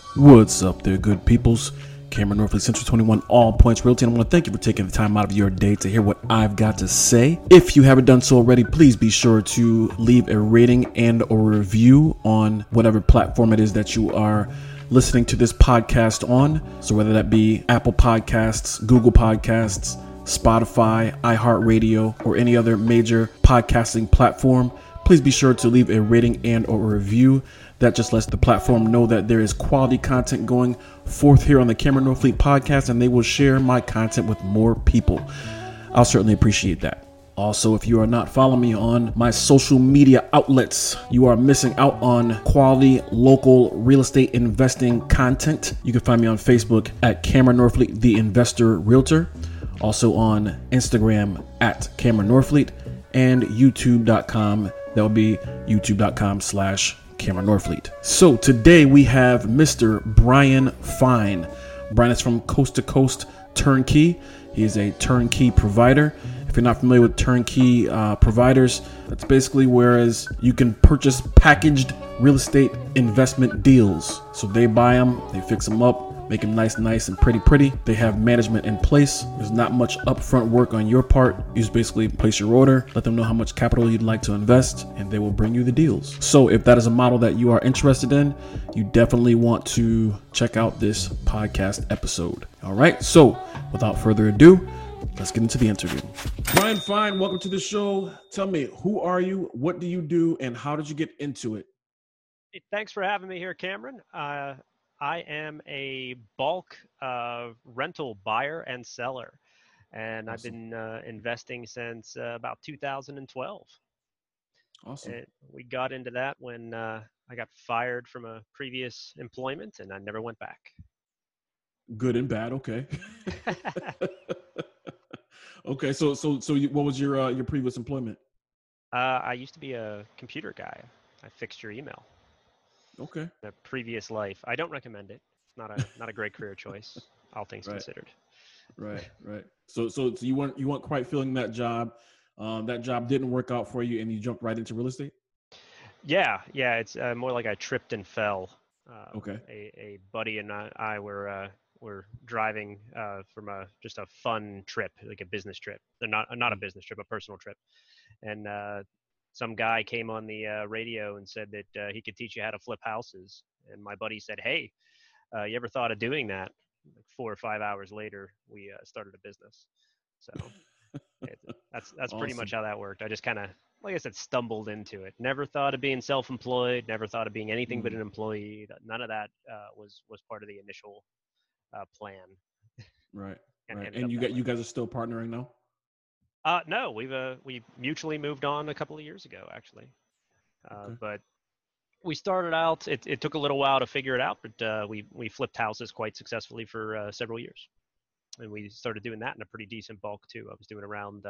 What's up there, good peoples? Cameron Norfleet, Central 21 All Points Realty, and I want to thank you for taking the time out of your day to hear what I've got to say. If you haven't done so already, please be sure to leave a rating and or review on whatever platform it is that you are listening to this podcast on. So whether that be Apple Podcasts, Google Podcasts, Spotify, iHeartRadio, or any other major podcasting platform, please be sure to leave a rating and or review. That just lets the platform know that there is quality content going forth here on the Cameron Norfleet podcast, and they will share my content with more people. I'll certainly appreciate that. Also, if you are not following me on my social media outlets, you are missing out on quality local real estate investing content. You can find me on Facebook at Cameron Norfleet, the Investor Realtor. Also on Instagram at Cameron Norfleet, and youtube.com. That will be youtube.com/Cameron Norfleet. So today we have Mr. Brian Fine. Brian is from Coast to Coast Turnkey. He is a turnkey provider. If you're not familiar with turnkey providers, that's basically whereas you can purchase packaged real estate investment deals. So they buy them, they fix them up, make them nice and pretty. They have management in place. There's not much upfront work on your part. You just basically place your order, let them know how much capital you'd like to invest, and they will bring you the deals. So if that is a model that you are interested in, you definitely want to check out this podcast episode. All right, so without further ado, let's get into the interview. Brian Fine, welcome to the show. Tell me, who are you, what do you do, and how did you get into it? Hey, thanks for having me here, Cameron. I am a bulk rental buyer and seller, and Awesome. I've been investing since about 2012. Awesome. We got into that when I got fired from a previous employment, and I never went back. Good and bad, okay. Okay, so what was your previous employment? I used to be a computer guy. I fixed your email. Okay. In a previous life. I don't recommend it. It's not a great career choice, all things considered. Right. So you weren't quite feeling that job. That job didn't work out for you, and you jumped right into real estate. Yeah. It's more like I tripped and fell. Okay. A buddy and I were driving from just a fun trip, like a business trip. Not a business trip, a personal trip, and some guy came on the radio and said that he could teach you how to flip houses. And my buddy said, "Hey, you ever thought of doing that?" Like 4 or 5 hours later, we started a business. So that's pretty much Awesome. how that worked. I just kind of, like I said, stumbled into it. Never thought of being self-employed. Never thought of being anything but an employee. None of that was part of the initial plan. Right. And Right. ended And up that way. you guys are still we now? No, we mutually moved on a couple of years ago, actually. Okay. But we started out. It took a little while to figure it out, but we flipped houses quite successfully for several years, and we started doing that in a pretty decent bulk too. I was doing around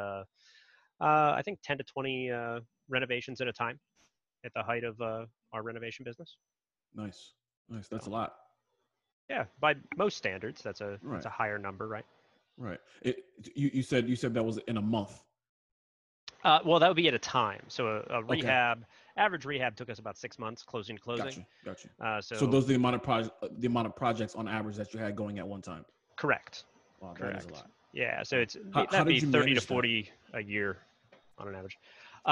I think 10 to 20 renovations at a time at the height of our renovation business. Nice. That's a So lot. yeah, by most standards, that's Right. a higher number, right? Right. You said that was in a month. Well, that would be at a time. So a Okay. average rehab took us about 6 months, closing to closing. Got you. So So those are the amount of projects on average that you had going at one time. correct, Wow, that is a correct. lot. Yeah, so Wow. it's How that'd be did you 30 to manage that? 40 a year on an average.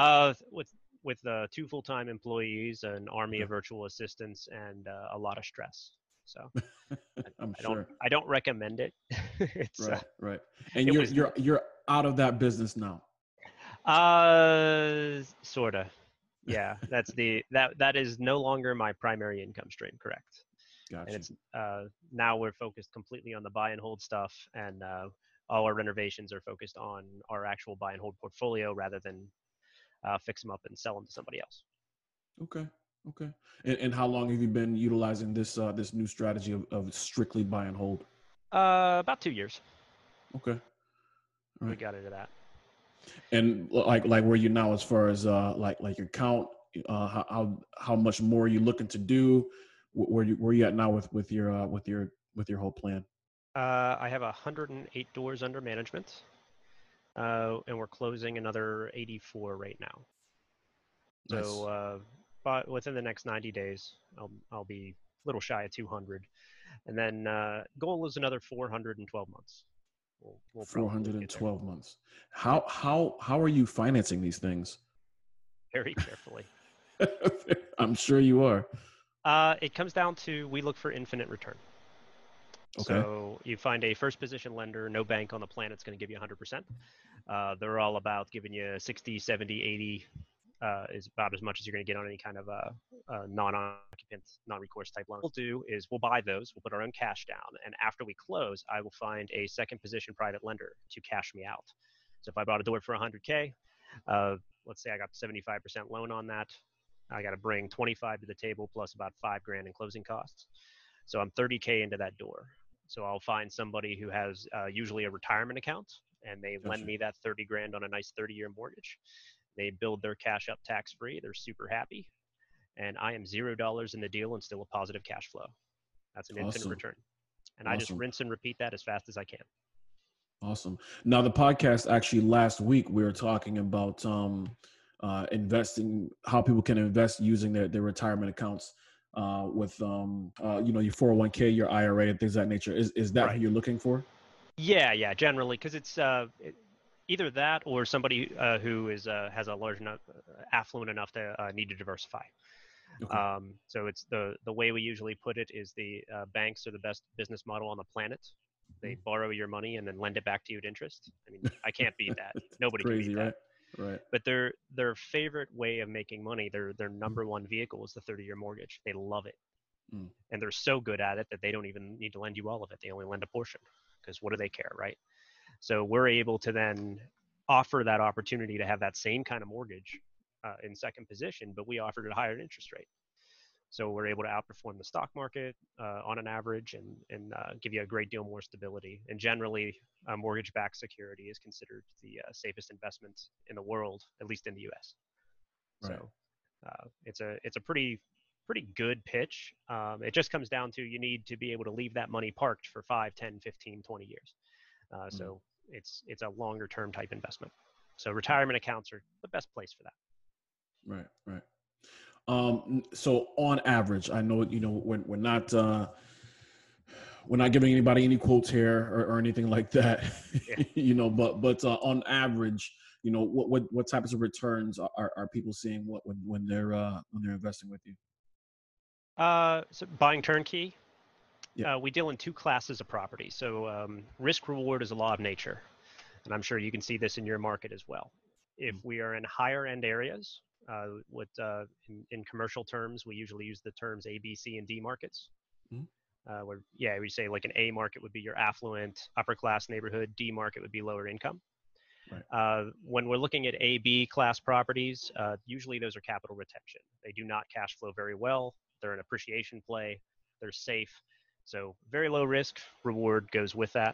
With 2 full-time employees, an army Okay. of virtual assistants, and a lot of stress. So I'm sure. I don't recommend it. Right. And It was you're out of that business now. sorta. Yeah, that is no longer my primary income stream, correct. And Got you. it's now we're focused completely on the buy and hold stuff, and all our renovations are focused on our actual buy and hold portfolio rather than fix them up and sell them to somebody else. Okay. And how long have you been utilizing this new strategy of strictly buy and hold? About 2 years. Okay. All We right. got into that. And like where you now as far as like your count, how much more are you looking to do? Where you at now with your whole plan? I have 108 doors under management, and we're closing another 84 right now. Nice. So, but within the next 90 days, I'll be little shy of 200. And then goal is another 412 months. We'll probably get there 412 months. Yep. How are you financing these things? Very carefully. I'm sure you are. It comes down to we look for infinite return. Okay. So you find a first position lender, no bank on the planet's going to give you 100%. They're all about giving you 60, 70, 80 is about as much as you're going to get on any kind of non-occupant, non-recourse type loan. What we'll do is we'll buy those, we'll put our own cash down, and after we close, I will find a second position private lender to cash me out. So if I bought a door for 100K, let's say I got 75% loan on that, I got to bring 25 to the table plus about $5,000 in closing costs. So I'm 30K into that door. So I'll find somebody who has usually a retirement account, and they lend me that 30 grand on a nice 30-year mortgage. They build their cash up tax free. They're super happy. And I am $0 in the deal and still a positive cash flow. That's an infinite return. And I just rinse and repeat that as fast as I can. Awesome. Now, the podcast actually last week, we were talking about investing, how people can invest using their retirement accounts with, your 401k, your IRA, and things of that nature. Is that what you're looking for? Yeah, generally, because it's either that or somebody who is has a large enough, affluent enough to need to diversify. Okay. So it's the way we usually put it is the banks are the best business model on the planet. They borrow your money and then lend it back to you at interest. I mean, I can't beat that. Nobody can beat that. Right. But their favorite way of making money, their number one vehicle is the 30-year mortgage. They love it. And they're so good at it that they don't even need to lend you all of it. They only lend a portion because what do they care, right? So we're able to then offer that opportunity to have that same kind of mortgage in second position, but we offered at a higher interest rate. So we're able to outperform the stock market on an average and give you a great deal more stability. And generally, mortgage-backed security is considered the safest investment in the world, at least in the U.S. Right. So it's a pretty good pitch. It just comes down to you need to be able to leave that money parked for 5, 10, 15, 20 years. So it's a longer term type investment. So retirement accounts are the best place for that. Right. So on average, I know, we're not giving anybody any quotes here or anything like that, yeah. But on average, what types of returns are people seeing when they're investing with you? So buying turnkey, yeah. We deal in two classes of property. So risk reward is a law of nature, and I'm sure you can see this in your market as well. If we are in higher end areas, in commercial terms, we usually use the terms A, B, C, and D markets. Where we say like an A market would be your affluent, upper class neighborhood. D market would be lower income. Right. When we're looking at A, B class properties, usually those are capital retention. They do not cash flow very well. They're an appreciation play. They're safe. So very low risk, reward goes with that.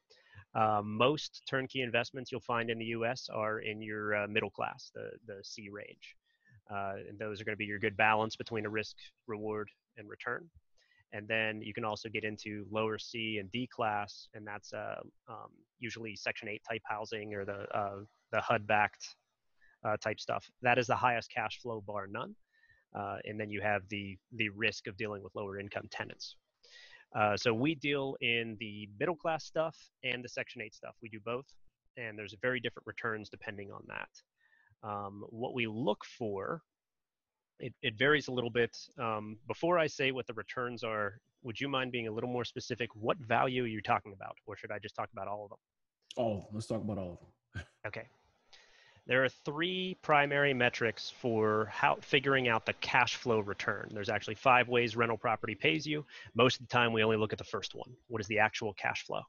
Most turnkey investments you'll find in the U.S. are in your middle class, the C range. And those are going to be your good balance between a risk, reward, and return. And then you can also get into lower C and D class, and that's usually Section 8 type housing or the HUD-backed type stuff. That is the highest cash flow bar none. And then you have the risk of dealing with lower income tenants. So we deal in the middle class stuff and the Section 8 stuff. We do both, and there's very different returns depending on that. What we look for, it varies a little bit. Before I say what the returns are, would you mind being a little more specific? What value are you talking about, or should I just talk about all of them? All of them. Let's talk about all of them. Okay. There are three primary metrics for figuring out the cash flow return. There's actually 5 ways rental property pays you. Most of the time, we only look at the first one. What is the actual cash flow?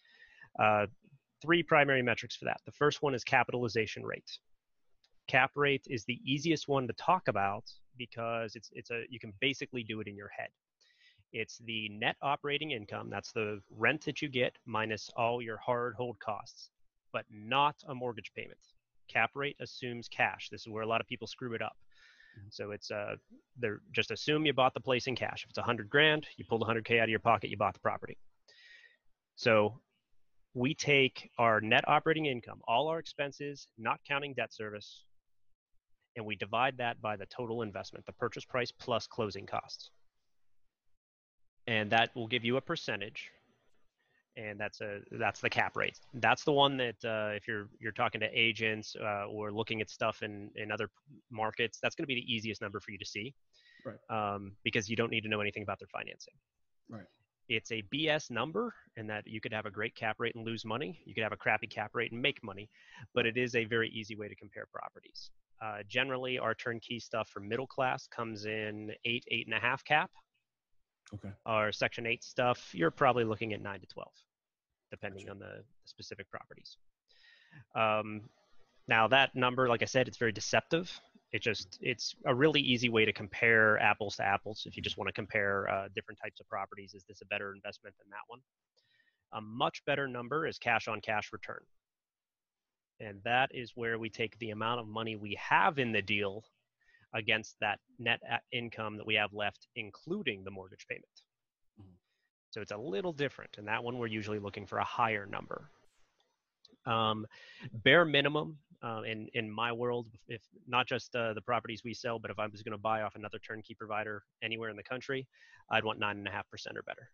3 primary metrics for that. The first one is capitalization rate. Cap rate is the easiest one to talk about because you can basically do it in your head. It's the net operating income. That's the rent that you get minus all your hard hold costs, but not a mortgage payment. Cap rate assumes cash. This is where a lot of people screw it up. So it's they're just assume you bought the place in cash. If it's $100,000, you pulled $100K out of your pocket, you bought the property. So we take our net operating income, all our expenses, not counting debt service, and we divide that by the total investment, the purchase price plus closing costs. and that will give you a percentage, and that's the cap rate. That's the one that if you're talking to agents or looking at stuff in other markets, that's going to be the easiest number for you to see, Right. because you don't need to know anything about their financing. Right. It's a BS number, in that you could have a great cap rate and lose money. You could have a crappy cap rate and make money, but it is a very easy way to compare properties. Generally, our turnkey stuff for middle class comes in 8.5 cap. Okay. Our Section 8 stuff, you're probably looking at 9 to 12, depending Gotcha. on the specific properties. Um, Now that number, like I said, it's very deceptive. It's a really easy way to compare apples to apples. If you just want to compare different types of properties, is this a better investment than that one? A much better number is cash on cash return. And that is where we take the amount of money we have in the deal against that net income that we have left, including the mortgage payment. Mhm. So it's a little different. And that one, we're usually looking for a higher number. Bare minimum in my world, if not just the properties we sell, but if I was going to buy off another turnkey provider anywhere in the country, I'd want 9.5% or better.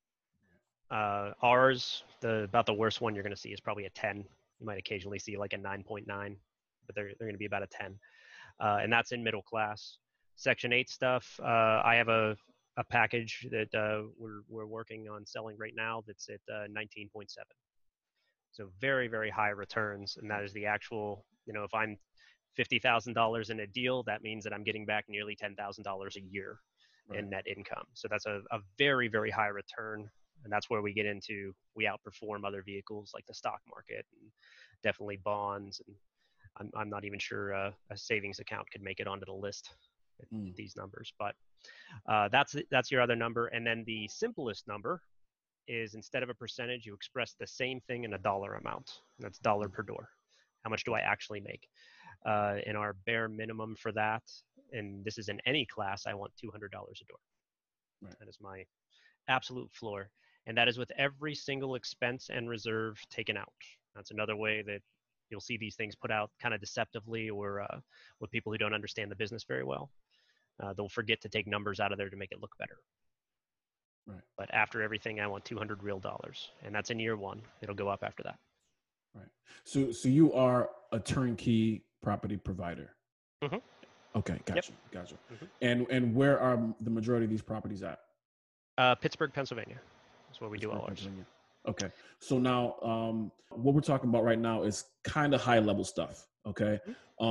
Ours, about the worst one you're going to see is probably a 10. You might occasionally see like a 9.9, but they're going to be about a 10. And that's in middle class. Section 8 stuff, I have a package that we're working on selling right now that's at 19.7. So very, very high returns. And that is the actual, if I'm $50,000 in a deal, that means that I'm getting back nearly $10,000 a year Right. in net income. So that's a very, very high return. And that's where we get into, we outperform other vehicles like the stock market and definitely bonds. And I'm not even sure a savings account could make it onto the list at these numbers. But that's your other number. And then the simplest number is, instead of a percentage, you express the same thing in a dollar amount. And that's dollar per door. How much do I actually make? In our bare minimum for that, and this is in any class, I want $200 a door. Right. That is my absolute floor. And that is with every single expense and reserve taken out. That's another way that you'll see these things put out kind of deceptively, or with people who don't understand the business very well. They'll forget to take numbers out of there to make it look better. Right. But after everything, I want 200 real dollars, and that's in year one. It'll go up after that. Right. So you are a turnkey property provider. Mm-hmm. Okay, gotcha, Yep. gotcha. Mm-hmm. And where are the majority of these properties at? Pittsburgh, Pennsylvania. That's where we do all ours. Okay. So now, what we're talking about right now is kind of high level stuff. Okay.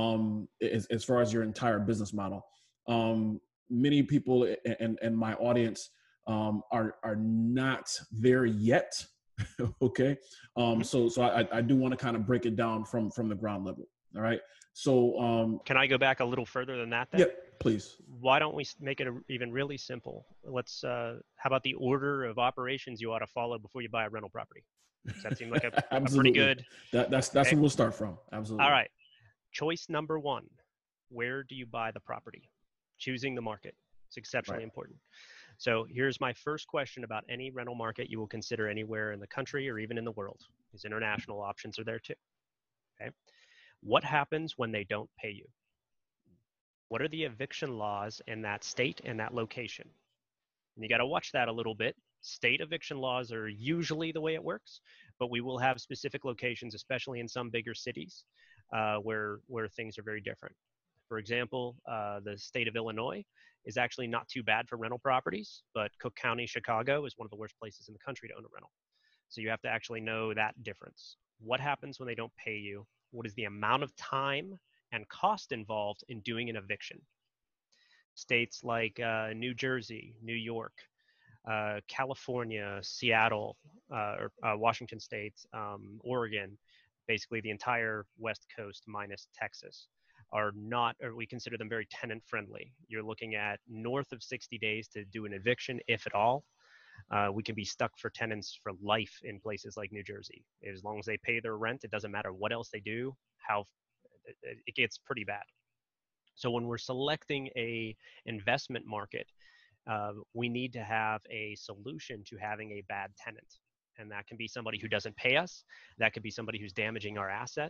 As far as your entire business model, many people in my audience are not there yet. Okay. So I do want to kind of break it down from the ground level. All right. So can I go back a little further than that then? Yeah, please. Why don't we make it even really simple? Let's how about the order of operations you ought to follow before you buy a rental property? Does that seem like a pretty good? That's okay. where we'll start from. Absolutely. All right. Choice number one: where do you buy the property? Choosing the market. It's exceptionally important. So here's my first question about any rental market you will consider anywhere in the country or even in the world. These international options are there too. Okay. What happens when they don't pay you? What are the eviction laws in that state and that location? And you got to watch that a little bit. State eviction laws are usually the way it works, but we will have specific locations, especially in some bigger cities, where things are very different. For example, the state of Illinois is actually not too bad for rental properties, but Cook County, Chicago is one of the worst places in the country to own a rental. So you have to actually know that difference. What happens when they don't pay you? What is the amount of time and cost involved in doing an eviction? States like New Jersey, New York, California, Seattle, or Washington State, Oregon, basically the entire West Coast minus Texas, are not, or we consider them very tenant friendly. You're looking at north of 60 days to do an eviction, if at all. We can be stuck for tenants for life in places like New Jersey. As long as they pay their rent, it doesn't matter what else they do, it gets pretty bad. So when we're selecting a investment market, we need to have a solution to having a bad tenant. And that can be somebody who doesn't pay us. That could be somebody who's damaging our asset.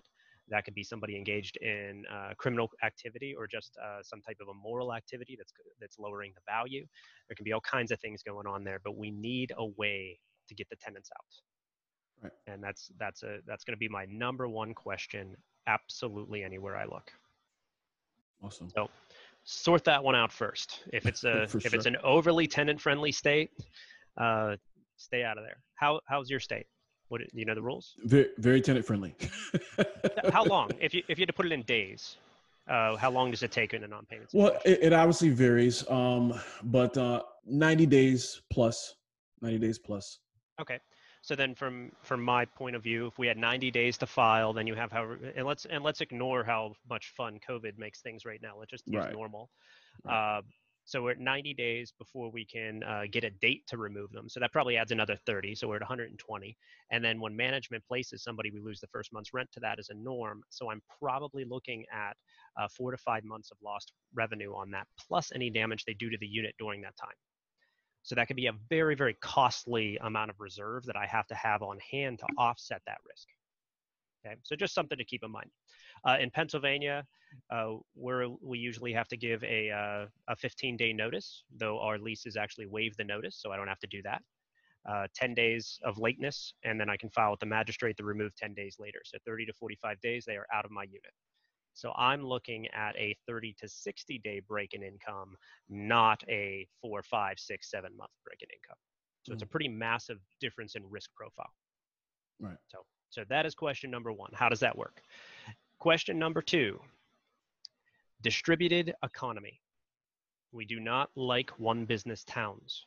That could be somebody engaged in criminal activity or just some type of immoral activity that's lowering the value. There can be all kinds of things going on there, but we need a way to get the tenants out. Right. And that's going to be my number one question. Absolutely, anywhere I look. Awesome. So sort that one out first. If it's For it's sure. an overly tenant friendly state, stay out of there. How's your state? What do you know the rules? Very, very tenant friendly. How long? If you had to put it in days, how long does it take in a non-payment Well, situation? it obviously varies, but 90 days plus. 90 days plus. Okay. So then from my point of view, if we had 90 days to file, then you have let's ignore how much fun COVID makes things right now. Let's just use Right. normal. Right. So we're at 90 days before we can get a date to remove them. So that probably adds another 30. So we're at 120. And then when management places somebody, we lose the first month's rent to that as a norm. So I'm probably looking at 4 to 5 months of lost revenue on that, plus any damage they do to the unit during that time. So that could be a very, very costly amount of reserve that I have to have on hand to offset that risk. Okay, so just something to keep in mind. In Pennsylvania, we usually have to give a 15-day notice, though our leases actually waive the notice, so I don't have to do that. 10 days of lateness, and then I can file with the magistrate to remove 10 days later. So 30 to 45 days, they are out of my unit. So I'm looking at a 30 to 60-day break in income, not a 4, 5, 6, 7 month break in income. So it's a pretty massive difference in risk profile. Right. So that is question number one. How does that work? Question number two, distributed economy. We do not like one business towns.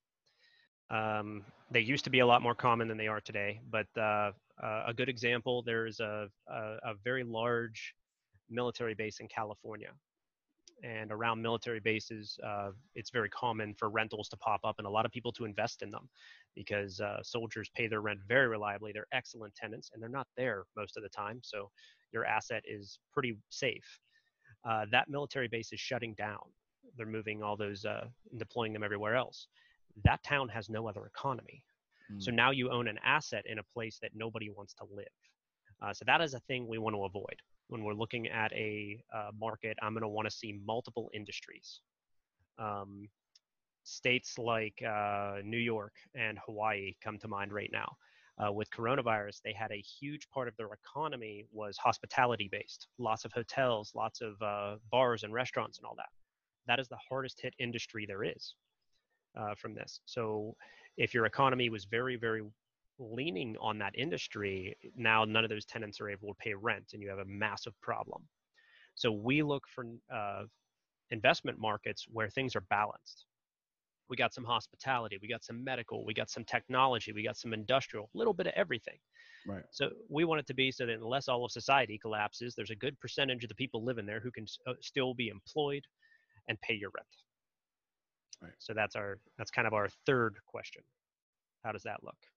They used to be a lot more common than they are today, but a good example, there's a very large military base in California. And around military bases, it's very common for rentals to pop up and a lot of people to invest in them because soldiers pay their rent very reliably. They're excellent tenants and they're not there most of the time. So your asset is pretty safe. That military base is shutting down. They're moving all those and deploying them everywhere else. That town has no other economy. So now you own an asset in a place that nobody wants to live. So that is a thing we want to avoid. When we're looking at a market, I'm going to want to see multiple industries. States like New York and Hawaii come to mind right now. With coronavirus, they had a huge part of their economy was hospitality based. Lots of hotels, lots of bars and restaurants and all that. That is the hardest hit industry there is from this. So if your economy was very, very leaning on that industry, now none of those tenants are able to pay rent and you have a massive problem. So we look for investment markets where things are balanced. We got some hospitality, we got some medical, we got some technology, we got some industrial, a little bit of everything. Right. So we want it to be so that unless all of society collapses, there's a good percentage of the people living there who can still be employed and pay your rent. Right. So that's kind of our third question. How does that look?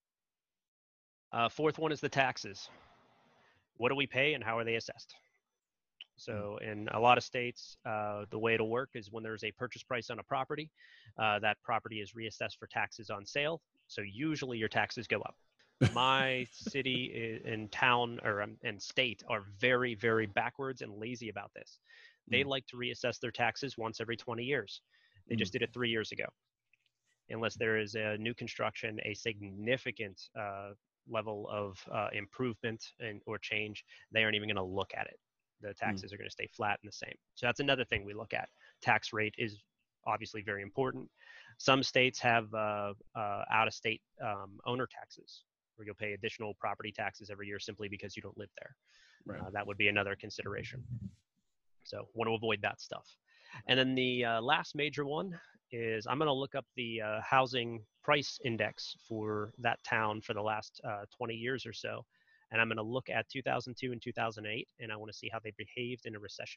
Fourth one is the taxes. What do we pay and how are they assessed? So in a lot of states, the way it'll work is when there's a purchase price on a property, that property is reassessed for taxes on sale. So usually your taxes go up. My city and town and state are very, very backwards and lazy about this. They like to reassess their taxes once every 20 years. They just did it 3 years ago. Unless there is a new construction, a significant level of improvement or change, they aren't even going to look at it. The taxes are going to stay flat and the same. So that's another thing we look at. Tax rate is obviously very important. Some states have out-of-state owner taxes, where you'll pay additional property taxes every year simply because you don't live there. Right. That would be another consideration. So want to avoid that stuff. And then the last major one is I'm going to look up the housing price index for that town for the last 20 years or so. And I'm going to look at 2002 and 2008, and I want to see how they behaved in a recession.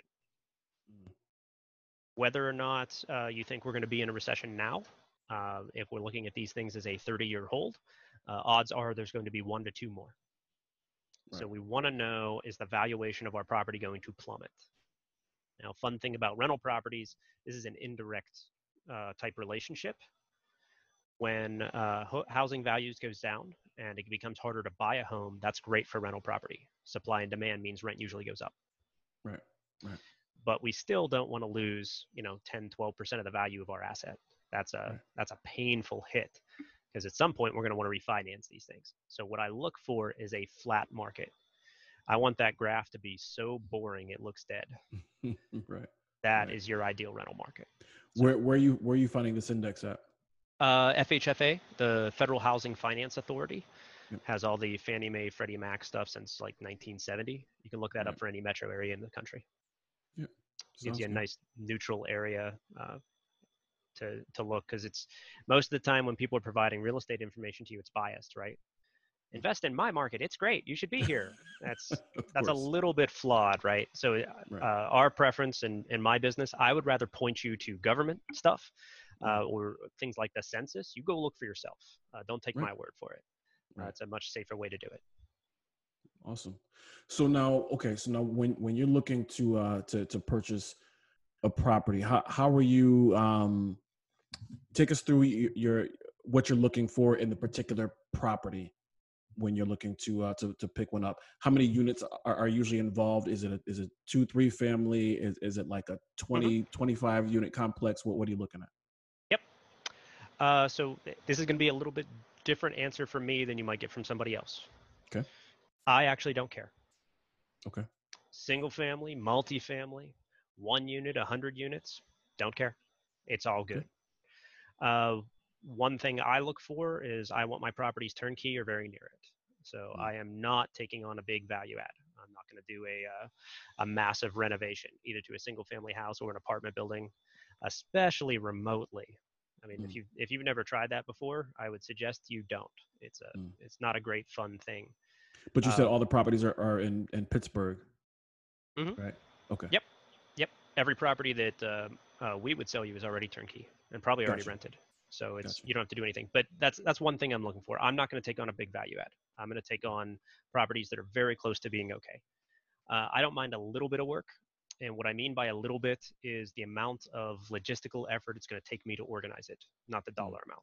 Whether or not you think we're going to be in a recession now, if we're looking at these things as a 30-year hold, odds are there's going to be 1 to 2 more. Right. So we want to know, is the valuation of our property going to plummet? Now, fun thing about rental properties, this is an indirect type relationship. When housing values goes down and it becomes harder to buy a home, that's great for rental property. Supply and demand means rent usually goes up. Right. Right. But we still don't want to lose, 10, 12% of the value of our asset. That's a Right. that's a painful hit because at some point we're going to want to refinance these things. So what I look for is a flat market. I want that graph to be so boring it looks dead. Right. That Right. is your ideal rental market. So Where are you finding this index at? FHFA, the Federal Housing Finance Authority, Yep. has all the Fannie Mae, Freddie Mac stuff since like 1970. You can look that up Right. for any metro area in the country. Yep. Gives Sounds you a good. nice neutral area to look because it's most of the time when people are providing real estate information to you, it's biased, right? Invest in my market. It's great. You should be here. That's Of that's a course. little bit flawed, right? So Right. our preference in my business, I would rather point you to government stuff or things like the census. You go look for yourself. Don't take Right. my word for it. Right. It's a much safer way to do it. Awesome. So now, okay. So now, when you're looking to purchase a property, how are you? Take us through your what you're looking for in the particular property when you're looking to pick one up. How many units are usually involved? Is it 2, 3 family? Is it like a Hmm. 20, 25 unit complex? What are you looking at? Yep. So this is going to be a little bit different answer from me than you might get from somebody else. Okay. I actually don't care. Okay. Single family, multifamily, 1 unit, 100 units, don't care. It's all Okay. good. Uh, One thing I look for is I want my properties turnkey or very near it. So Mm, I am not taking on a big value add. I'm not going to do a massive renovation either to a single family house or an apartment building, especially remotely. I mean, mm, if you've never tried that before, I would suggest you don't. mm. It's not a great fun thing. But you said Uh, all the properties are in Pittsburgh, mhm. right? Okay. Yep, yep. Every property that we would sell you is already turnkey and probably already Gotcha. rented. So it's Gotcha. you don't have to do anything. But that's one thing I'm looking for. I'm not going to take on a big value add. I'm going to take on properties that are very close to being okay. I don't mind a little bit of work. And what I mean by a little bit is the amount of logistical effort it's going to take me to organize it, not the Mm, dollar amount.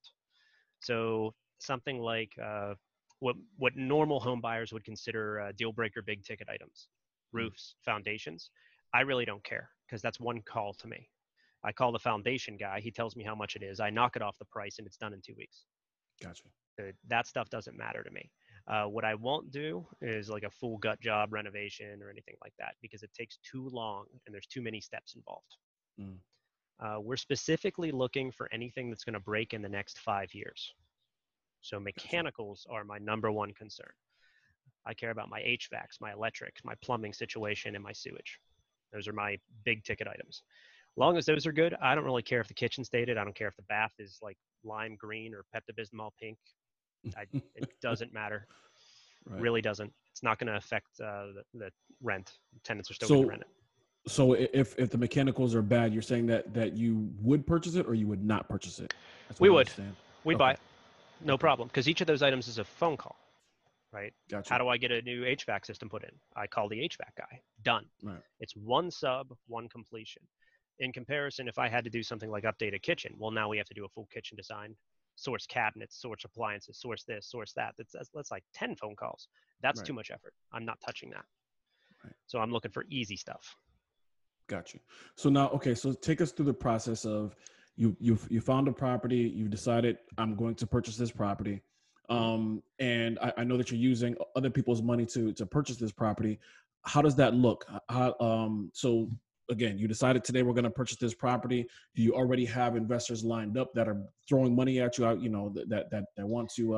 So something like what normal home buyers would consider deal breaker big ticket items, mm. roofs, foundations. I really don't care because that's one call to me. I call the foundation guy. He tells me how much it is. I knock it off the price, and it's done in 2 weeks. Gotcha. That stuff doesn't matter to me. What I won't do is like a full gut job renovation or anything like that because it takes too long and there's too many steps involved. Mm, We're specifically looking for anything that's going to break in the next 5 years. So gotcha. mechanicals are my number one concern. I care about my HVACs, my electrics, my plumbing situation, and my sewage. Those are my big ticket items. As long as those are good, I don't really care if the kitchen's dated. I don't care if the bath is like lime green or Pepto Bismol pink. It doesn't matter. Right. Really doesn't. It's not going to affect the rent. Tenants are still going to So rent it. so if the mechanicals are bad, you're saying that you would purchase it or you would not purchase it. That's what We I would. understand. We'd buy Okay. it. No Okay. problem. Because each of those items is a phone call, right? How Gotcha. do I get a new HVAC system put in? I call the HVAC guy. Done. Right. It's one sub, one completion. In comparison, if I had to do something like update a kitchen, well, now we have to do a full kitchen design, source cabinets, source appliances, source this, source that. That's like 10 phone calls. That's Right. too much effort. I'm not touching that. Right. So I'm looking for easy stuff. Got you. So now, okay, so take us through the process of you found a property, you've decided I'm going to purchase this property. Mhm. And I know that you're using other people's money to purchase this property. How does that look? So again, you decided today we're going to purchase this property. Do you already have investors lined up that are throwing money at you out, that want to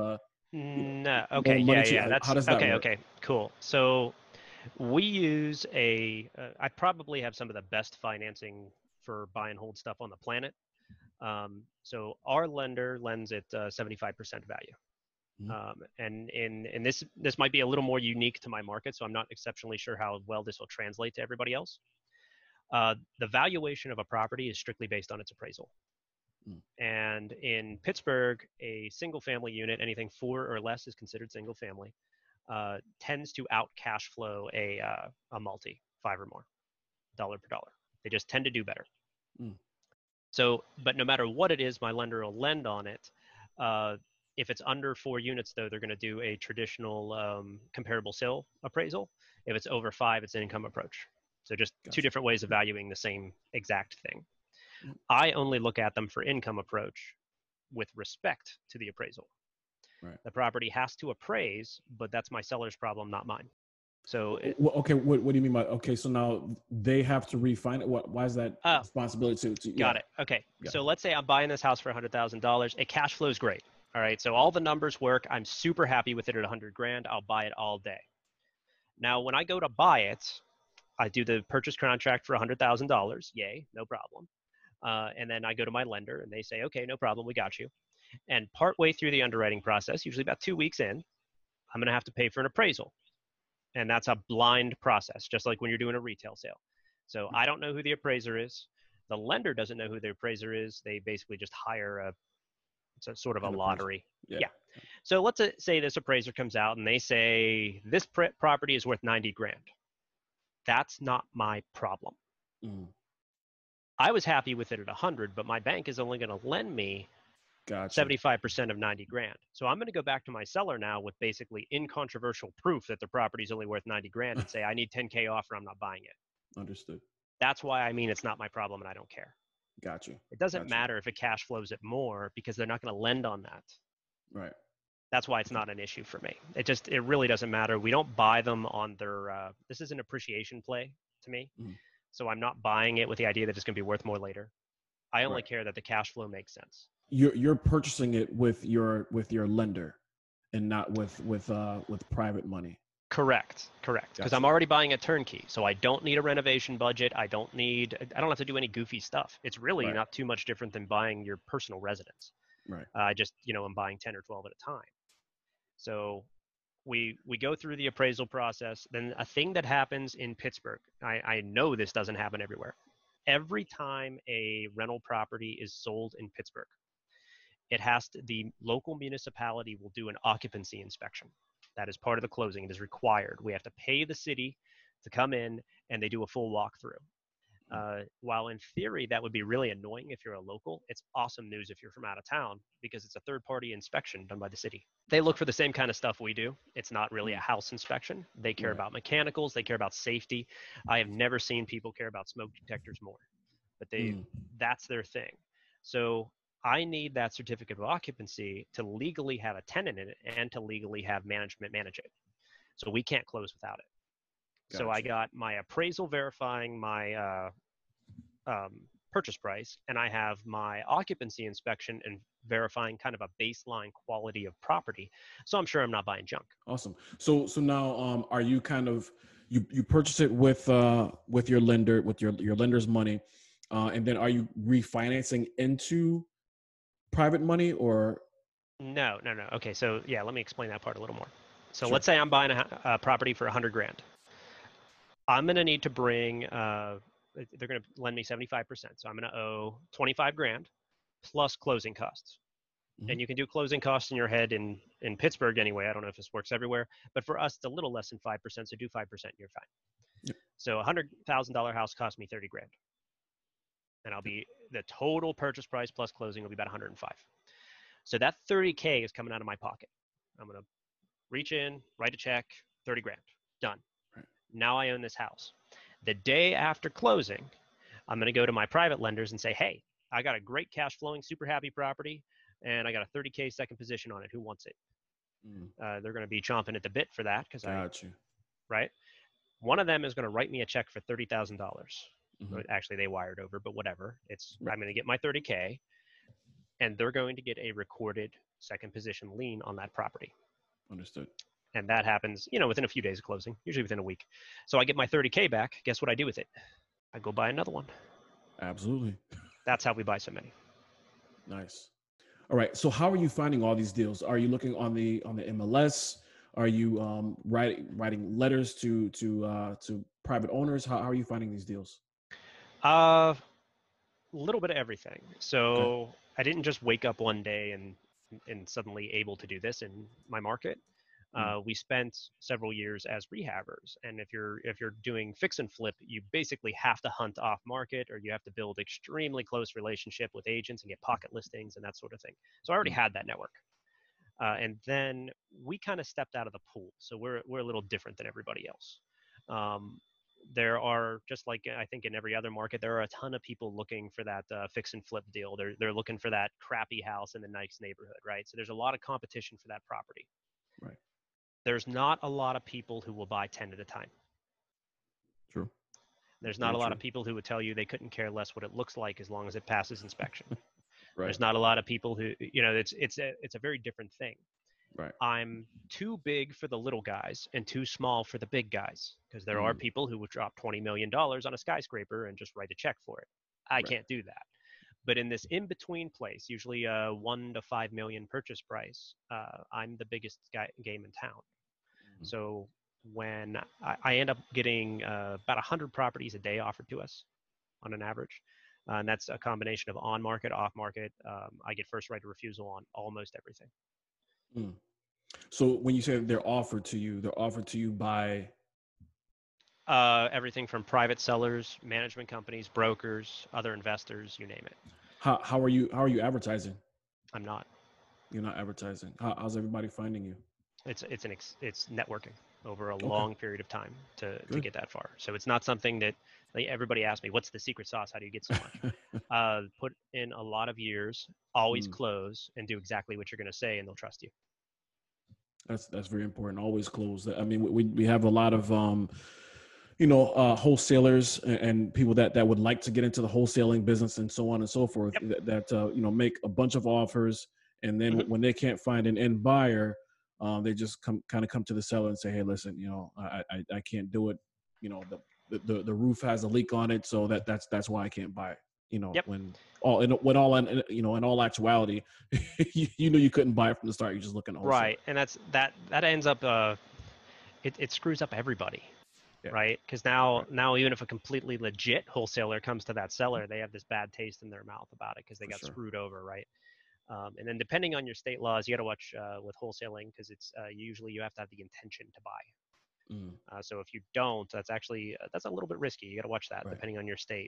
No. loan Okay. money Yeah. to you? Yeah. How That's does that okay. work? Okay. Cool. So we use I probably have some of the best financing for buy and hold stuff on the planet. So our lender lends at 75% value. Mhm. And this might be a little more unique to my market, so I'm not exceptionally sure how well this will translate to everybody else. The valuation of a property is strictly based on its appraisal. Mm. And in Pittsburgh, a single family unit, anything four or less is considered single family, tends to out cash flow a multi, five or more, dollar per dollar. They just tend to do better. Mm. So, but no matter what it is, my lender will lend on it. If it's under 4 units, though, they're going to do a traditional comparable sale appraisal. If it's over 5, it's an income approach. So just two Gotcha. different ways of valuing the same exact thing. Yep. I only look at them for income approach with respect to the appraisal. Right. The property has to appraise, but that's my seller's problem, not mine. So Okay, what do you mean by okay? So now they have to refine it. Why is that oh, responsibility to got it. Okay. Yeah. So let's say I'm buying this house for $100,000. It cash flows great. All right. So all the numbers work. I'm super happy with it at 100 grand. I'll buy it all day. Now, when I go to buy it, I do the purchase contract for $100,000. Yay, no problem. And then I go to my lender and they say, okay, no problem, we got you. And partway through the underwriting process, usually about 2 weeks in, I'm going to have to pay for an appraisal. And that's a blind process, just like when you're doing a retail sale. So I don't know who the appraiser is. The lender doesn't know who the appraiser is. They basically just hire it's a sort of a lottery. Yeah. So let's say this appraiser comes out and they say this property is worth 90 grand. That's not my problem. I was happy with it at 100, but my bank is only going to lend me 75% of 90 grand. So I'm going to go back to my seller now with basically incontrovertible proof that the property is only worth 90 grand and say, I need 10K off or I'm not buying it. Understood. That's why I mean it's not my problem and I don't care. Got you. It doesn't matter if it cash flows it more because they're not going to lend on that. Right. That's why it's not an issue for me. It really doesn't matter. We don't buy them on their, this is an appreciation play to me. So I'm not buying it with the idea that it's going to be worth more later. I only care that the cash flow makes sense. You're purchasing it with your lender and not with private money. Correct. Because I'm already buying a turnkey. So I don't need a renovation budget. I don't have to do any goofy stuff. It's really not too much different than buying your personal residence. Right. I'm buying 10 or 12 at a time. So we go through the appraisal process. Then a thing that happens in Pittsburgh, I know this doesn't happen everywhere. Every time a rental property is sold in Pittsburgh, the local municipality will do an occupancy inspection. That is part of the closing. It is required. We have to pay the city to come in and they do a full walkthrough. While in theory that would be really annoying if you're a local, it's awesome news if you're from out of town because it's a third-party inspection done by the city. They look for the same kind of stuff we do. It's not really a house inspection. They care about mechanicals. They care about safety. I have never seen people care about smoke detectors more, but that's their thing. So I need that certificate of occupancy to legally have a tenant in it and to legally have management manage it. So we can't close without it. Gotcha. So I got my appraisal verifying my purchase price, and I have my occupancy inspection and verifying kind of a baseline quality of property. So I'm sure I'm not buying junk. Awesome. So now, are you kind of you purchase it with your lender, with your lender's money, and then are you refinancing into private money or? No. Okay, so yeah, let me explain that part a little more. So let's say I'm buying a property for 100 grand. I'm going to need to bring, they're going to lend me 75%. So I'm going to owe 25 grand plus closing costs. And you can do closing costs in your head in Pittsburgh anyway. I don't know if this works everywhere, but for us, it's a little less than 5%. So do 5%, you're fine. Yep. So $100,000 house cost me 30 grand. And the total purchase price plus closing will be about 105. So that 30K is coming out of my pocket. I'm going to reach in, write a check, 30 grand, done. Now I own this house. The day after closing, I'm going to go to my private lenders and say, hey, I got a great cash flowing, super happy property, and I got a 30K second position on it. Who wants it? They're going to be chomping at the bit for that because right? One of them is going to write me a check for $30,000. Actually, they wired over, but whatever. I'm going to get my 30K, and they're going to get a recorded second position lien on that property. Understood. And that happens, within a few days of closing, usually within a week. So I get my 30K back. Guess what I do with it? I go buy another one. Absolutely. That's how we buy so many. Nice. All right. So how are you finding all these deals? Are you looking on the MLS? Are you writing letters to private owners? How are you finding these deals? A little bit of everything. So I didn't just wake up one day and suddenly able to do this in my market. We spent several years as rehabbers, and if you're doing fix and flip, you basically have to hunt off market, or you have to build extremely close relationship with agents and get pocket listings and that sort of thing. So I already had that network, and then we kind of stepped out of the pool, so we're a little different than everybody else. There are, just like I think in every other market, there are a ton of people looking for that fix and flip deal. They're looking for that crappy house in the nice neighborhood, right? So there's a lot of competition for that property. Right. There's not a lot of people who will buy 10 at a time. True. There's not a lot of people who would tell you they couldn't care less what it looks like as long as it passes inspection. Right. There's not a lot of people who, it's a very different thing. Right. I'm too big for the little guys and too small for the big guys, because there are people who would drop $20 million on a skyscraper and just write a check for it. I can't do that. But in this in-between place, usually a 1 to 5 million purchase price, I'm the biggest game in town. So when I end up getting about 100 properties a day offered to us on an average, and that's a combination of on-market, off-market. I get first right of refusal on almost everything. So when you say they're offered to you by everything from private sellers, management companies, brokers, other investors, you name it. How are you advertising? I'm not. You're not advertising. How's everybody finding you? It's networking over a long period of time to get that far. So it's not something that, like, everybody asks me, what's the secret sauce? How do you get so much? Put in a lot of years, always close, and do exactly what you're going to say, and they'll trust you. That's very important. Always close. I mean, we have a lot of wholesalers and people that would like to get into the wholesaling business and so on and so forth. That make a bunch of offers, and then when they can't find an end buyer, they just come to the seller and say, hey, listen, I can't do it. The roof has a leak on it, so that's why I can't buy it. When in all actuality, you couldn't buy it from the start. You're just looking at wholesale. Right, and that ends up it screws up everybody, right? Because now even if a completely legit wholesaler comes to that seller, they have this bad taste in their mouth about it because they got screwed over, right? And then depending on your state laws, you got to watch with wholesaling, because it's usually you have to have the intention to buy. So if you don't, that's a little bit risky. You got to watch that depending on your state.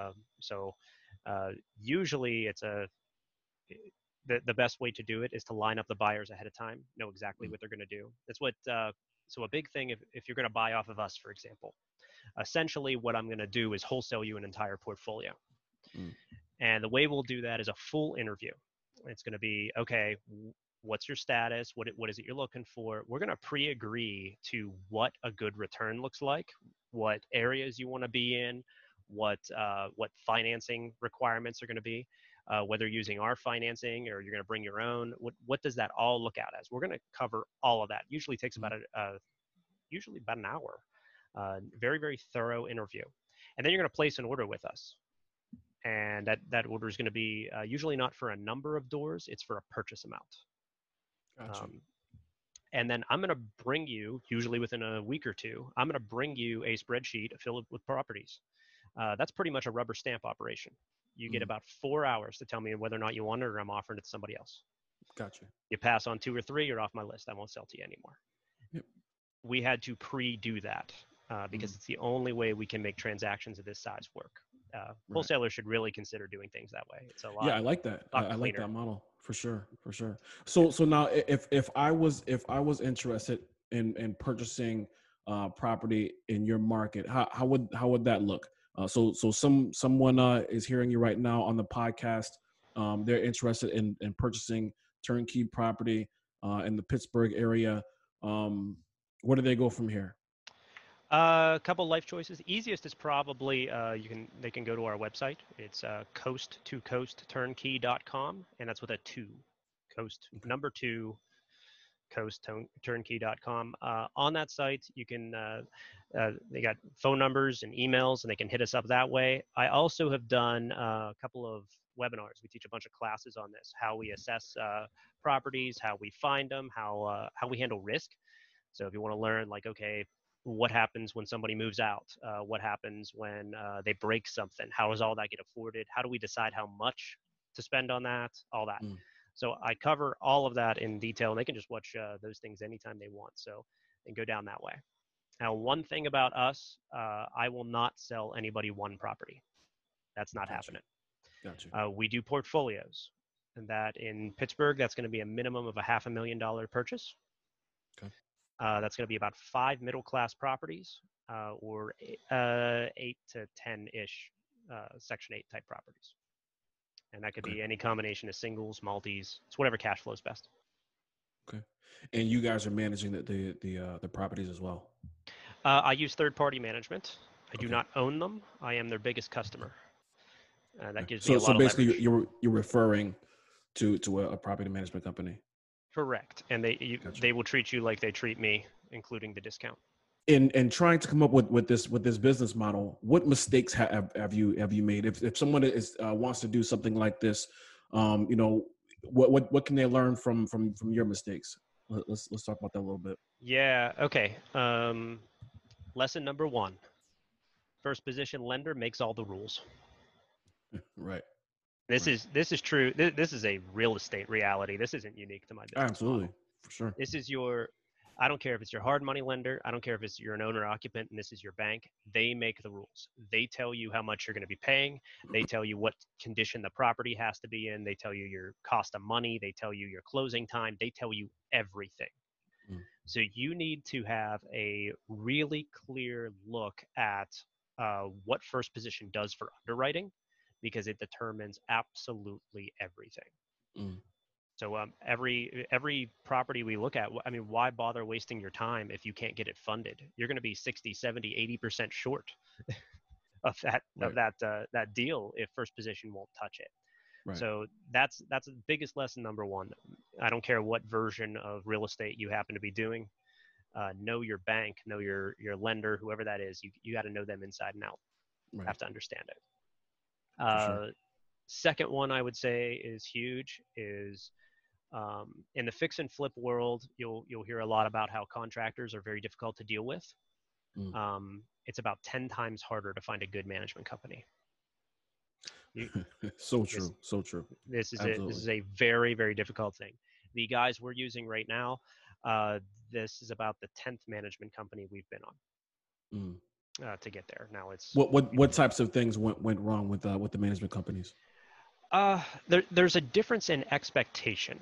Usually it's the best way to do it is to line up the buyers ahead of time, know exactly what they're going to do. That's what, so a big thing, if you're going to buy off of us, for example, essentially what I'm going to do is wholesale you an entire portfolio. And the way we'll do that is a full interview. It's going to be, okay, what's your status? What is it you're looking for? We're going to pre-agree to what a good return looks like, what areas you want to be in, what financing requirements are going to be, whether using our financing or you're going to bring your own. What does that all look out as? We're going to cover all of that. Usually takes about an hour. Very, very thorough interview. And then you're going to place an order with us. And that order is going to be usually not for a number of doors, it's for a purchase amount. Gotcha. And then I'm going to bring you, usually within a week or two, I'm going to bring you a spreadsheet filled with properties. That's pretty much a rubber stamp operation. You get about 4 hours to tell me whether or not you want it, or I'm offering it to somebody else. Gotcha. You pass on 2 or 3, you're off my list. I won't sell to you anymore. Yep. We had to pre-do that because it's the only way we can make transactions of this size work. Wholesalers should really consider doing things that way. It's a lot. Yeah, I like that. I like that model for sure. So now, if I was interested in purchasing property in your market, how would that look? So someone is hearing you right now on the podcast. They're interested in purchasing turnkey property in the Pittsburgh area. Where do they go from here? A couple life choices. Easiest is probably they can go to our website. It's coast2coastturnkey.com, and that's with a 2, coast number 2, coastturnkey.com. On that site, you can they got phone numbers and emails, and they can hit us up that way. I also have done a couple of webinars. We teach a bunch of classes on this: how we assess properties, how we find them, how we handle risk. So if you want to learn, like, okay, what happens when somebody moves out? What happens when they break something? How does all that get afforded? How do we decide how much to spend on that? All that. So I cover all of that in detail, and they can just watch those things anytime they want. So and go down that way. Now, one thing about us, I will not sell anybody one property. That's not Gotcha. happening. Gotcha. We do portfolios, and that in Pittsburgh, that's going to be a minimum of a $500,000 purchase. Okay. That's going to be about 5 middle-class properties, or 8 to 10-ish Section 8 type properties. And that could Okay. be any combination of singles, multis. It's whatever cash flow is best. Okay. And you guys are managing the properties as well. I use third-party management. I do Okay. not own them. I am their biggest customer. That Okay. gives me a So lot of basically, leverage. you're referring to a property management company. Correct. And Gotcha. they will treat you like they treat me, including the discount. In trying to come up with this business model, what mistakes have you made? If someone is wants to do something like this, you know, what can they learn from your mistakes? Let's talk about that a little bit. Yeah. Okay. Lesson number 1: first position lender makes all the rules. Right. This Right. is true. This is a real estate reality. This isn't unique to my business Absolutely, model. for sure. This is your, I don't care if it's your hard money lender. I don't care if you're an owner occupant and this is your bank. They make the rules. They tell you how much you're going to be paying. They tell you what condition the property has to be in. They tell you your cost of money. They tell you your closing time. They tell you everything. Mm. So you need to have a really clear look at what first position does for underwriting, because it determines absolutely everything. Mm. So every property we look at, I mean, why bother wasting your time if you can't get it funded? You're going to be 60, 70, 80% short of Right. that deal if first position won't touch it. Right. So that's the biggest lesson number 1. I don't care what version of real estate you happen to be doing. Know your bank, know your lender, whoever that is. You got to know them inside and out. Right. Have to understand it. For sure. Second one I would say is huge is in the fix and flip world, you'll hear a lot about how contractors are very difficult to deal with. Mm. It's about 10 times harder to find a good management company. So true. So true. This Absolutely. is a very, very difficult thing. The guys we're using right now, this is about the 10th management company we've been on to get there. Now it's what types of things went wrong with the management companies? There's a difference in expectation.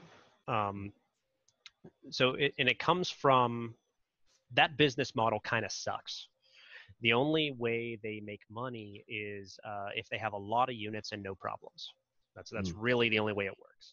So it comes from that business model kind of sucks. The only way they make money is if they have a lot of units and no problems. That's really the only way it works.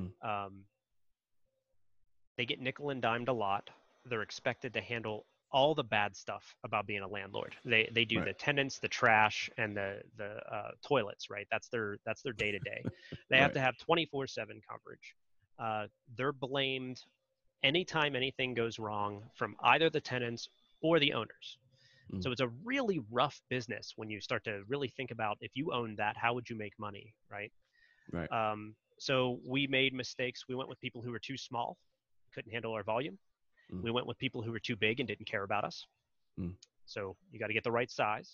They get nickel and dimed a lot. They're expected to handle all the bad stuff about being a landlord. They do the tenants, the trash, and the toilets. Right. That's their day to day. They have to have 24/7 coverage. They're blamed anytime anything goes wrong from either the tenants or the owners. So it's a really rough business when you start to really think about, if you own that, how would you make money, right? Right. So we made mistakes. We went with people who were too small, couldn't handle our volume. We went with people who were too big and didn't care about us. So you got to get the right size.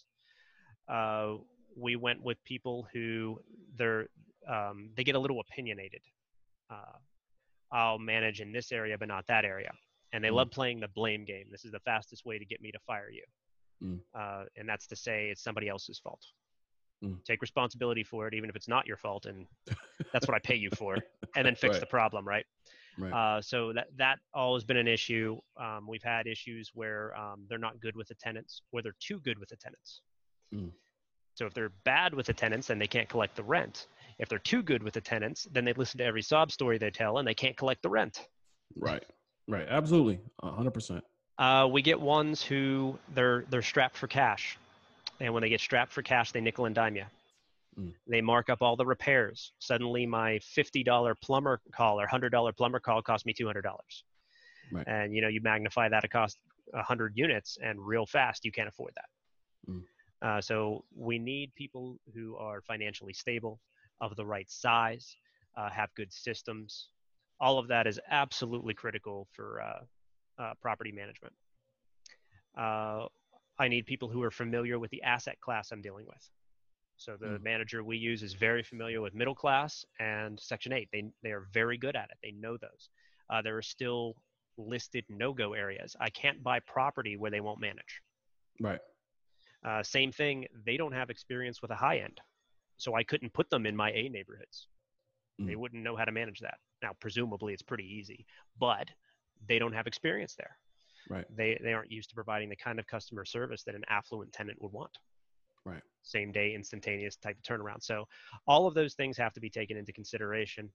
We went with people who they get a little opinionated. I'll manage in this area, but not that area. And they love playing the blame game. This is the fastest way to get me to fire you. And that's to say it's somebody else's fault. Take responsibility for it, even if it's not your fault. And that's what I pay you for. And then fix the problem, right? So that all has been an issue. We've had issues where they're not good with the tenants, or they're too good with the tenants. So if they're bad with the tenants, then they can't collect the rent. If they're too good with the tenants, then they listen to every sob story they tell and they can't collect the rent. Right. Absolutely. 100%. We get ones who they're strapped for cash. And when they get strapped for cash, they nickel and dime you. They mark up all the repairs. Suddenly my $50 plumber call or $100 plumber call cost me $200. Right. And, you magnify that, it costs 100 units, and real fast, you can't afford that. So we need people who are financially stable, of the right size, have good systems. All of that is absolutely critical for property management. I need people who are familiar with the asset class I'm dealing with. So the manager we use is very familiar with middle class and Section 8. They are very good at it. They know those. There are still listed no-go areas. I can't buy property where they won't manage. Right. Same thing, they don't have experience with a high end. So I couldn't put them in my A neighborhoods. They wouldn't know how to manage that. Now, presumably it's pretty easy, but they don't have experience there. Right. They aren't used to providing the kind of customer service that an affluent tenant would want. Right. Same day, instantaneous type of turnaround. So all of those things have to be taken into consideration.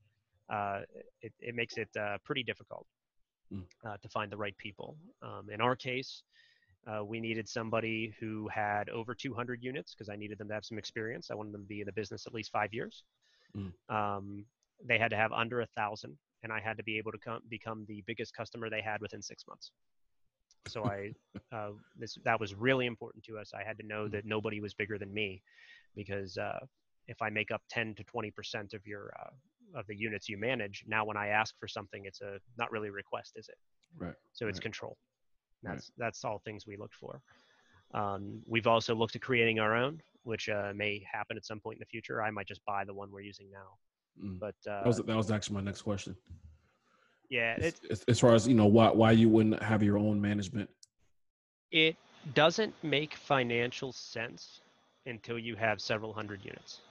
It makes it pretty difficult to find the right people. In our case, we needed somebody who had over 200 units because I needed them to have some experience. I wanted them to be in the business at least 5 years. They had to have under 1,000, and I had to be able to become the biggest customer they had within 6 months. So that was really important to us. I had to know that nobody was bigger than me, because if I make up 10 to 20% of your of the units you manage, now when I ask for something, it's not really a request, is it? Right. So it's control. That's all things we looked for. We've also looked at creating our own, which may happen at some point in the future. I might just buy the one we're using now. But that was actually my next question. Yeah, as far as why you wouldn't have your own management. It doesn't make financial sense until you have several hundred units,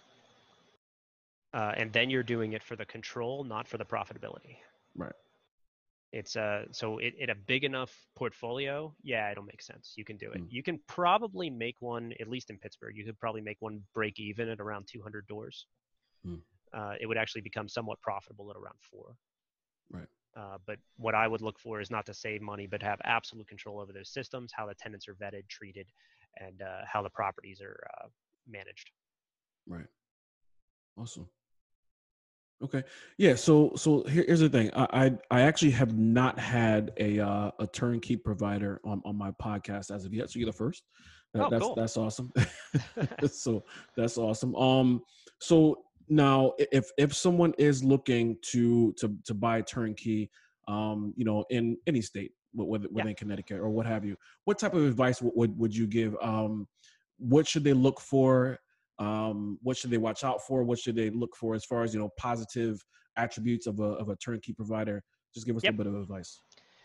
and then you're doing it for the control, not for the profitability. Right. It's so a big enough portfolio, yeah, it'll make sense. You can do it. You can probably make one, at least in Pittsburgh, you could probably make one break even at around 200 doors. It would actually become somewhat profitable at around 4. Right. But what I would look for is not to save money, but have absolute control over those systems, how the tenants are vetted, treated, and how the properties are managed. Right. Awesome. Okay. Yeah. So here's the thing. I actually have not had a turnkey provider on my podcast as of yet. So you're the first. Cool. That's awesome. So that's awesome. So now if someone is looking to buy turnkey, in any state, within Connecticut or what have you, what type of advice would you give? What should they look for? What should they watch out for? What should they look for as far as positive attributes of a turnkey provider? Just give us a little bit of advice.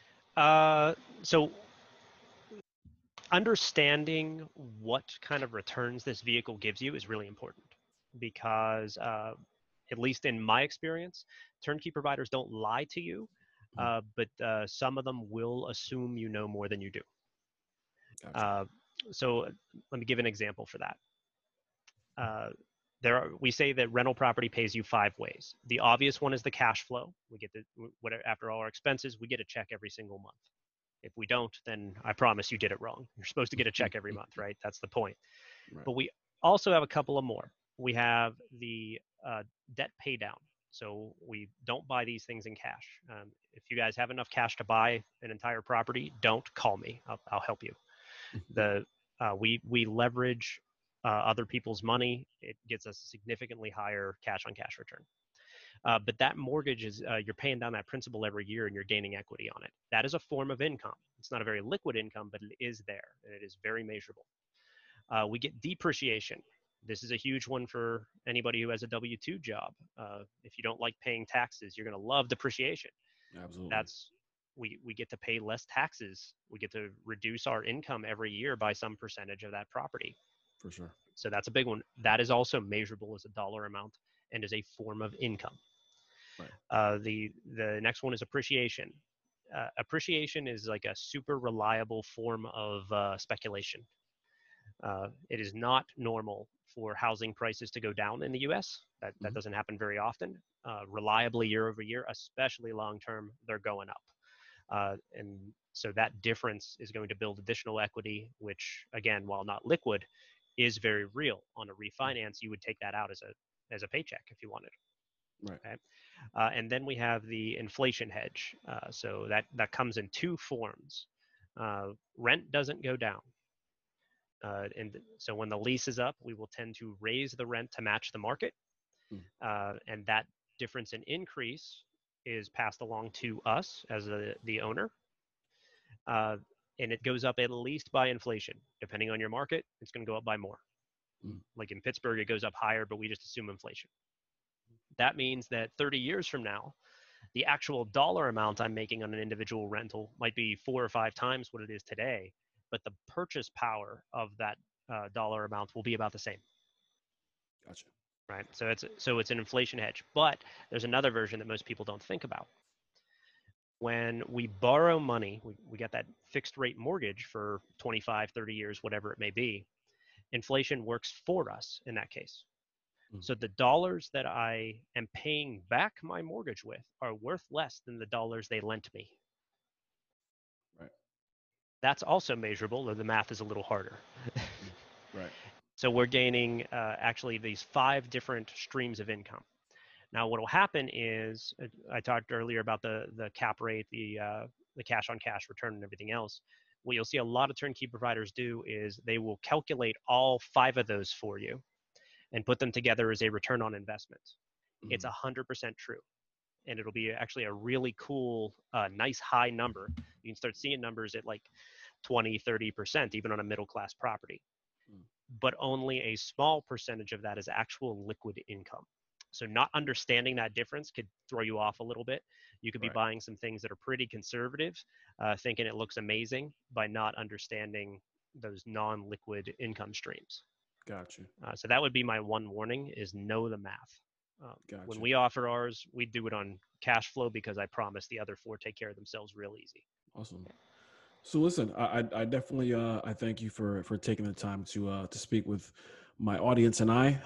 So understanding what kind of returns this vehicle gives you is really important, because at least in my experience, turnkey providers don't lie to you, but some of them will assume you know more than you do. Gotcha. So let me give an example for that. We say that rental property pays you 5 ways. The obvious one is the cash flow. We get after all our expenses, we get a check every single month. If we don't, then I promise you did it wrong. You're supposed to get a check every month, right? That's the point. Right. But we also have a couple of more. We have the debt pay down. So we don't buy these things in cash. If you guys have enough cash to buy an entire property, don't call me. I'll help you. We leverage other people's money. It gets us a significantly higher cash on cash return. But that mortgage is, you're paying down that principal every year and you're gaining equity on it. That is a form of income. It's not a very liquid income, but it is there and it is very measurable. We get depreciation. This is a huge one for anybody who has a W-2 job. If you don't like paying taxes, you're going to love depreciation. Absolutely. We get to pay less taxes. We get to reduce our income every year by some percentage of that property. For sure. So that's a big one. That is also measurable as a dollar amount and is a form of income. Right. The next one is appreciation. Appreciation is like a super reliable form of speculation. It is not normal for housing prices to go down in the U.S. That doesn't happen very often. Reliably year over year, especially long term, they're going up. And so that difference is going to build additional equity, which, again, while not liquid, is very real. On a refinance, you would take that out as a paycheck if you wanted. Right. Okay. And then we have the inflation hedge. So that comes in 2 forms. Rent doesn't go down. And so when the lease is up, we will tend to raise the rent to match the market. And that difference in increase is passed along to us as the owner. And it goes up at least by inflation. Depending on your market, it's going to go up by more. Like in Pittsburgh, it goes up higher, but we just assume inflation. That means that 30 years from now, the actual dollar amount I'm making on an individual rental might be 4 or 5 times what it is today, but the purchase power of that dollar amount will be about the same. Gotcha. Right. So it's an inflation hedge. But there's another version that most people don't think about. When we borrow money, we get that fixed rate mortgage for 25, 30 years, whatever it may be. Inflation works for us in that case. So the dollars that I am paying back my mortgage with are worth less than the dollars they lent me. Right. That's also measurable, though the math is a little harder. Right. So we're gaining actually these 5 different streams of income. Now, what will happen is, I talked earlier about the cap rate, the cash on cash return and everything else. What you'll see a lot of turnkey providers do is they will calculate all 5 of those for you and put them together as a return on investment. It's 100% true. And it'll be actually a really cool, nice high number. You can start seeing numbers at like 20, 30%, even on a middle class property. But only a small percentage of that is actual liquid income. So not understanding that difference could throw you off a little bit. You could be buying some things that are pretty conservative, thinking it looks amazing by not understanding those non-liquid income streams. Gotcha. So that would be my one warning: is know the math. Gotcha. When we offer ours, we do it on cash flow because I promise the other 4 take care of themselves real easy. Awesome. So listen, I definitely I thank you for taking the time to speak with my audience and I.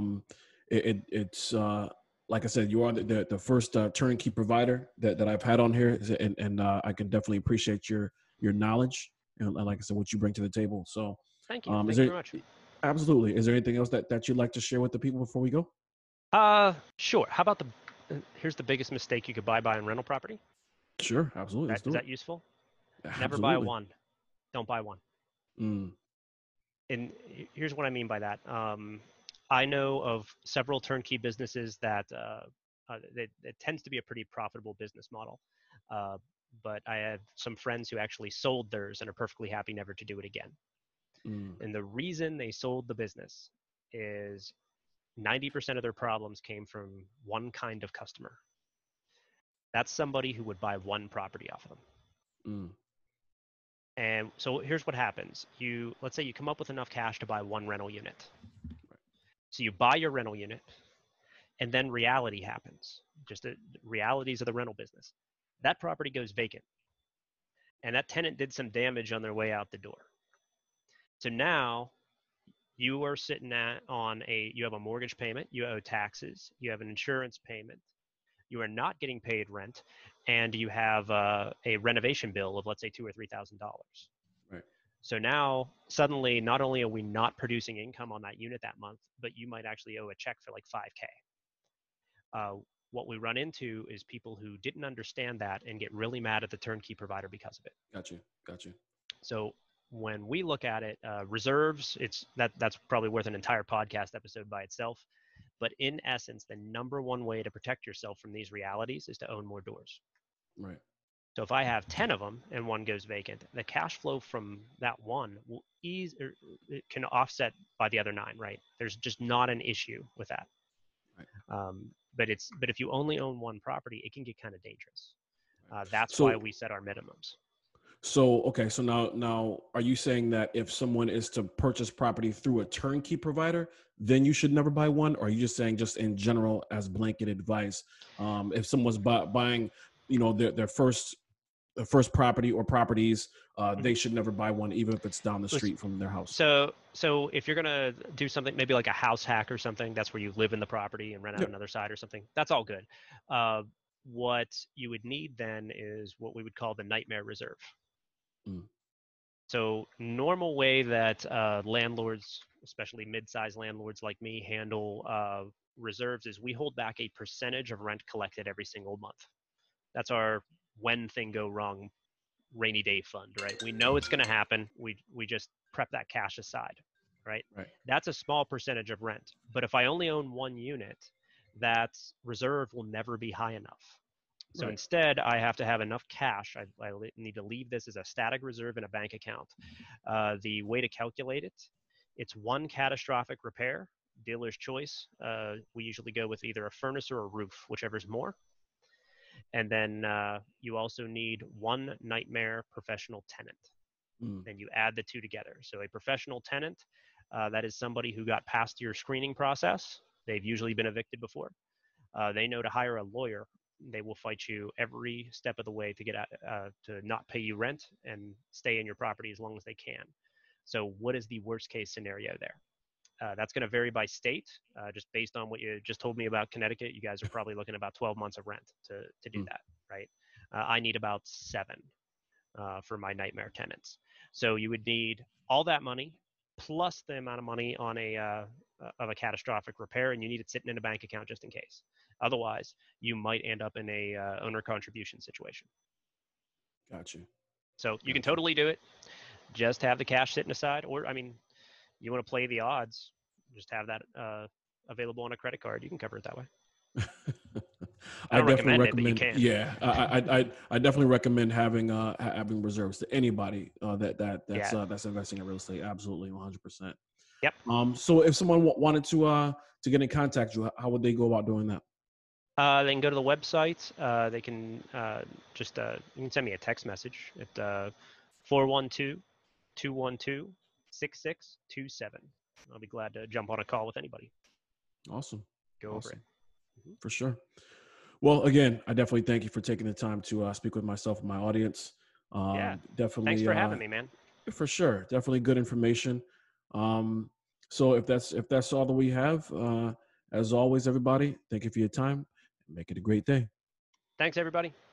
It's like I said, you are the first turnkey provider that I've had on here, and I can definitely appreciate your knowledge and like I said, what you bring to the table. So thank you. Thank you very much. Absolutely. Is there anything else that you'd like to share with the people before we go? Sure. How about here's the biggest mistake you could buy buying rental property. Sure, absolutely. Is that useful? Absolutely. Never buy one. Don't buy one. Mm. And here's what I mean by that. I know of several turnkey businesses that it tends to be a pretty profitable business model. But I have some friends who actually sold theirs and are perfectly happy never to do it again. And the reason they sold the business is 90% of their problems came from one kind of customer. That's somebody who would buy one property off of them. And so here's what happens. Let's say you come up with enough cash to buy one rental unit. So you buy your rental unit, and then reality happens. Just the realities of the rental business. That property goes vacant. And that tenant did some damage on their way out the door. So now you are sitting you have a mortgage payment, you owe taxes, you have an insurance payment, you are not getting paid rent, and you have a renovation bill of, let's say, $2,000 or $3,000. Right. So now suddenly, not only are we not producing income on that unit that month, but you might actually owe a check for like $5,000. What we run into is people who didn't understand that and get really mad at the turnkey provider because of it. Gotcha. So when we look at it, reserves, that's probably worth an entire podcast episode by itself. But in essence, the number one way to protect yourself from these realities is to own more doors. Right. So if I have 10 of them and one goes vacant, the cash flow from that one it can offset by the other 9, right? There's just not an issue with that. Right. But if you only own one property, it can get kind of dangerous. That's why we set our minimums. So, okay. So now, are you saying that if someone is to purchase property through a turnkey provider, then you should never buy one? Or are you just saying, just in general, as blanket advice, if someone's buying, their first property or properties, they should never buy one, even if it's down the street from their house? So if you're going to do something, maybe like a house hack or something, that's where you live in the property and rent out another side or something, that's all good. What you would need then is what we would call the nightmare reserve. So normal way that landlords, especially mid-sized landlords like me, handle reserves is we hold back a percentage of rent collected every single month. That's our when thing go wrong rainy day fund, right? We know it's going to happen. We just prep that cash aside, right? That's a small percentage of rent. But if I only own one unit, that reserve will never be high enough. So instead, I have to have enough cash. I need to leave this as a static reserve in a bank account. The way to calculate it It's one catastrophic repair, dealer's choice. We usually go with either a furnace or a roof, whichever's more. And then you also need one nightmare professional tenant. Then you add the two together. So a professional tenant, that is somebody who got past your screening process. They've usually been evicted before. They know to hire a lawyer. They will fight you every step of the way to get to not pay you rent and stay in your property as long as they can. So what is the worst case scenario there? That's going to vary by state. Just based on what you just told me about Connecticut, you guys are probably looking at about 12 months of rent to do that, right? I need about 7 for my nightmare tenants. So you would need all that money plus the amount of money on of a catastrophic repair, and you need it sitting in a bank account just in case. Otherwise, you might end up in a owner contribution situation. Gotcha. So you can totally do it. Just have the cash sitting aside, or I mean, you want to play the odds, just have that available on a credit card. You can cover it that way. I don't recommend it, but you can. Yeah, I definitely recommend having reserves to anybody that's investing in real estate. Absolutely, 100%. Yep. So if someone wanted to get in contact with you, how would they go about doing that? They can go to the website. They can you can send me a text message at 412-212-6627. I'll be glad to jump on a call with anybody. Awesome. Go over it. For sure. Well, again, I definitely thank you for taking the time to speak with myself and my audience. Definitely. Thanks for having me, man. For sure. Definitely good information. So if that's all that we have, as always, everybody, thank you for your time. Make it a great day. Thanks, everybody.